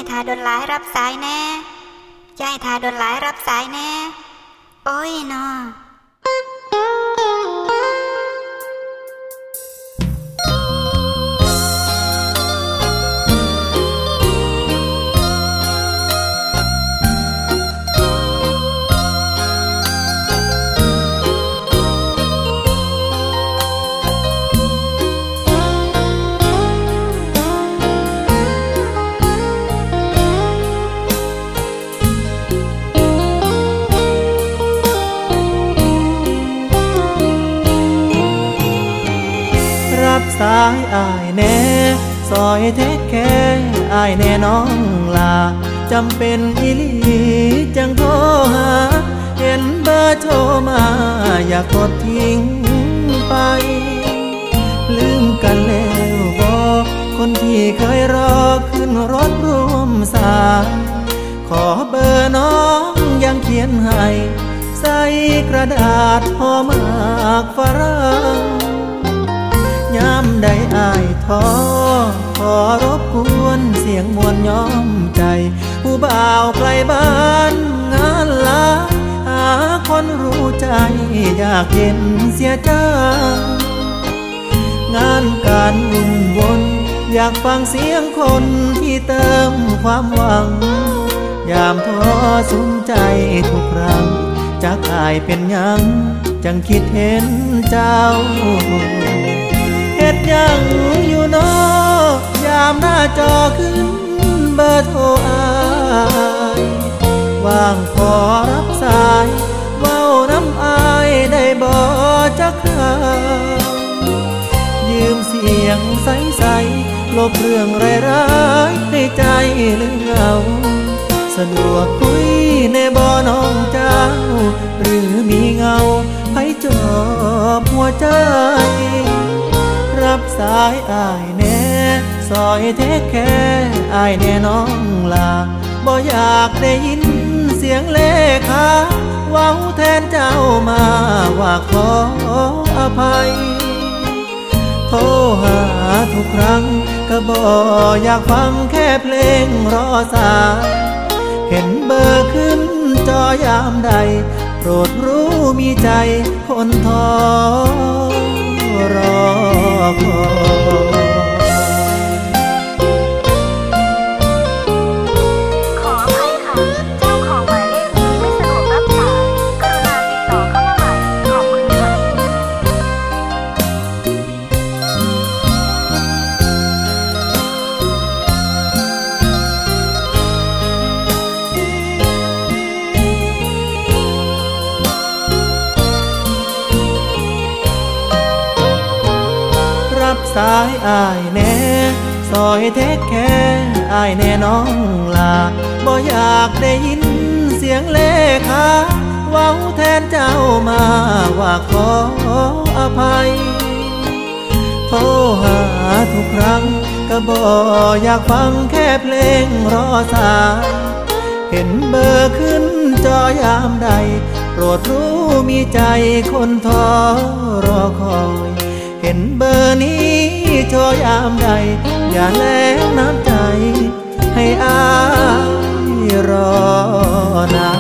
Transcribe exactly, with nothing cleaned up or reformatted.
ทาดนหลายรับสายแน่ยายทาดนหลายรับสายแน่โอ้ยนอรับสายอ้ายแน่ซอยเทคแค่อ้ายแน่น้องลาจำเป็นอีหลีจังโทรหาเห็นเบอร์โทรมาอยากกดทิ้งไปลืมกันแล้วบอกคนที่เคยรอขึ้นรถร่วมสายขอเบอร์น้องยังเขียนให้ใส่กระดาษห่อหมากฝรั่งยามใดอ้ายท้อขอรบกวนเสียงมวลย้อมใจผู้บ่าวไกลบ้านงานลาหาคนรู้ใจอยากเห็นเสียจังงานการวุ่นวนอยากฟังเสียงคนที่เติมความหวังยามท้อสุมใจทุกครั้งจากอ้ายเป็นยังจังคิดเห็นเจ้าเฮ็ดยังอยู่นอยามหน้าจอขึ้นเบอร์โทรอ้ายว่างขอรับสายเว้าน้ำอายได้บ่จักคราวยืมเสียงใสๆลบเรื่องร้ายๆในใจหรือเหงาสะดวกคุยในบ่น้องเจ้าหรือมีเงาไผจอบหัวใจรับสายอ้ายแน่ซอยเทคแค่อ้ายแน่น้องลาบ่อยากได้ยินเสียงเลขาเว้าแทนเจ้ามาว่าขออภัยโทรหาทุกครั้งก็บ่อยากฟังแค่เพลงรอสายเห็นเบอร์ขึ้นจอยามใดโปรดรู้มีใจคนท้อรอคอยขออภัยค่ะเจ้าของหมายเลขนี้ไม่สะดวกรับสายกรุณาติดต่อเข้ามาใหม่ขอบคุณค่ะรับสายอ้ายแน่ซอยเทคแค่อ้ายแน่น้องลาบ่อยากได้ยินเสียงเลขาเว้าแทนเจ้ามาว่าขออภัยโทรหาทุกครั้งก็บ่อยากฟังแค่เพลงรอสายเห็นเบอร์ขึ้นจอยามใดโปรดรู้มีใจคนท้อรอคอยเห็นเบอร์นี้โชว์ยามใดอย่าแลกน้ำใจให้อายรอนาน